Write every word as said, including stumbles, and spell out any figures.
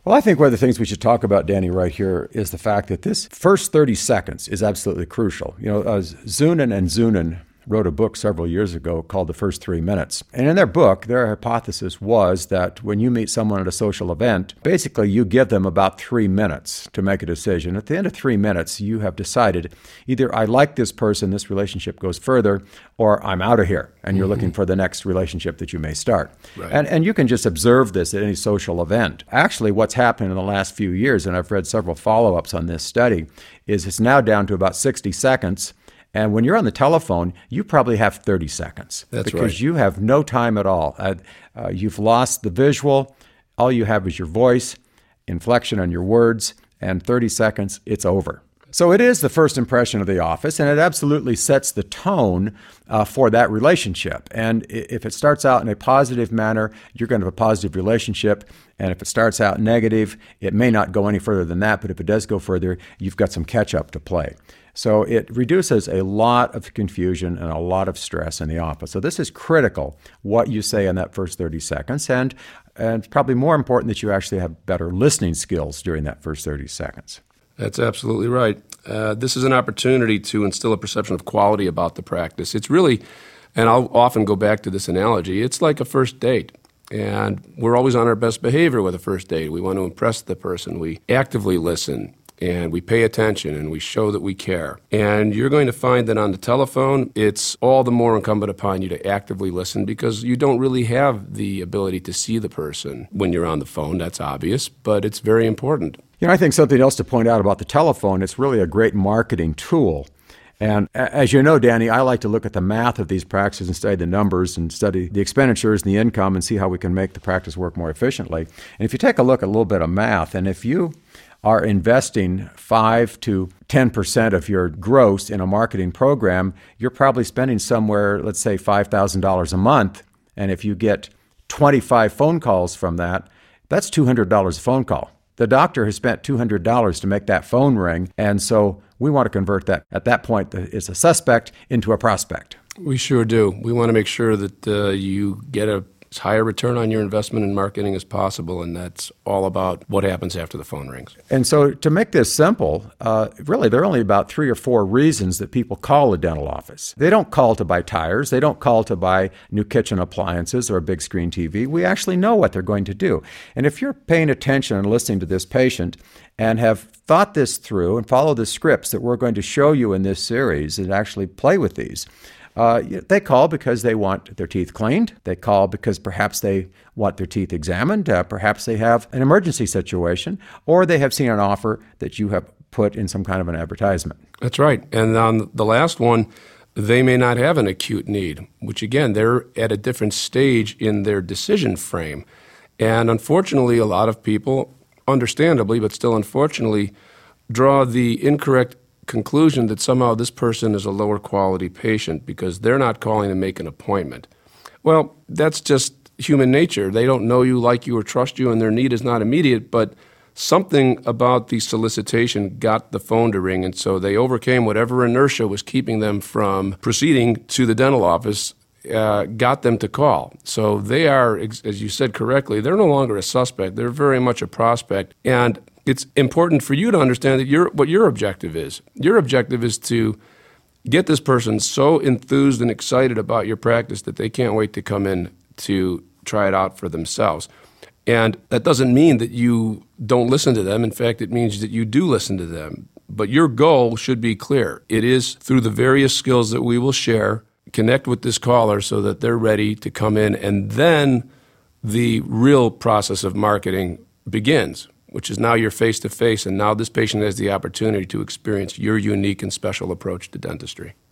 Well, I think one of the things we should talk about, Danny, right here is the fact that this first thirty seconds is absolutely crucial. You know, uh, Zunin and Zunin wrote a book several years ago called The First Three Minutes. And in their book, their hypothesis was that when you meet someone at a social event, basically you give them about three minutes to make a decision. At the end of three minutes, you have decided either I like this person, this relationship goes further, or I'm out of here, and you're mm-hmm. looking for the next relationship that you may start. Right. And, and you can just observe this at any social event. Actually, what's happened in the last few years, and I've read several follow-ups on this study, is it's now down to about sixty seconds. And when you're on the telephone, you probably have thirty seconds. That's because right. you have no time at all. Uh, uh, you've lost the visual. All you have is your voice, inflection on your words, and thirty seconds, it's over. So it is the first impression of the office, and it absolutely sets the tone uh, for that relationship. And if it starts out in a positive manner, you're going to have a positive relationship. And if it starts out negative, it may not go any further than that. But if it does go further, you've got some catch-up to play. So it reduces a lot of confusion and a lot of stress in the office. So this is critical, what you say in that first thirty seconds. And, and it's probably more important that you actually have better listening skills during that first thirty seconds. That's absolutely right. Uh, this is an opportunity to instill a perception of quality about the practice. It's really, and I'll often go back to this analogy, it's like a first date. And we're always on our best behavior with a first date. We want to impress the person. We actively listen, and we pay attention, and we show that we care. And you're going to find that on the telephone, it's all the more incumbent upon you to actively listen because you don't really have the ability to see the person when you're on the phone. That's obvious, but it's very important. You know, I think something else to point out about the telephone, it's really a great marketing tool. And as you know, Danny, I like to look at the math of these practices and study the numbers and study the expenditures and the income and see how we can make the practice work more efficiently. And if you take a look at a little bit of math, and if you are investing five to ten percent of your gross in a marketing program, you're probably spending somewhere, let's say five thousand dollars a month. And if you get twenty-five phone calls from that, that's two hundred dollars a phone call. The doctor has spent two hundred dollars to make that phone ring, and so we want to convert that. At that point, it's a suspect into a prospect. We sure do. We want to make sure that uh, you get a as high a return on your investment in marketing as possible, and that's all about what happens after the phone rings. And so to make this simple, uh, really there are only about three or four reasons that people call a dental office. They don't call to buy tires. They don't call to buy new kitchen appliances or a big screen T V. We actually know what they're going to do. And if you're paying attention and listening to this patient and have thought this through and follow the scripts that we're going to show you in this series and actually play with these, Uh, they call because they want their teeth cleaned. They call because perhaps they want their teeth examined. Uh, perhaps they have an emergency situation, or they have seen an offer that you have put in some kind of an advertisement. That's right. And on the last one, they may not have an acute need, which again, they're at a different stage in their decision frame. And unfortunately, a lot of people, understandably, but still unfortunately, draw the incorrect conclusion that somehow this person is a lower quality patient because they're not calling to make an appointment. Well, that's just human nature. They don't know you, like you, or trust you, and their need is not immediate, but something about the solicitation got the phone to ring, and so they overcame whatever inertia was keeping them from proceeding to the dental office, uh, got them to call. So they are, as you said correctly, they're no longer a suspect. They're very much a prospect, and it's important for you to understand that your what your objective is. Your objective is to get this person so enthused and excited about your practice that they can't wait to come in to try it out for themselves. And that doesn't mean that you don't listen to them. In fact, it means that you do listen to them. But your goal should be clear. It is through the various skills that we will share, connect with this caller so that they're ready to come in, and then the real process of marketing begins, which is now you're face-to-face, and now this patient has the opportunity to experience your unique and special approach to dentistry.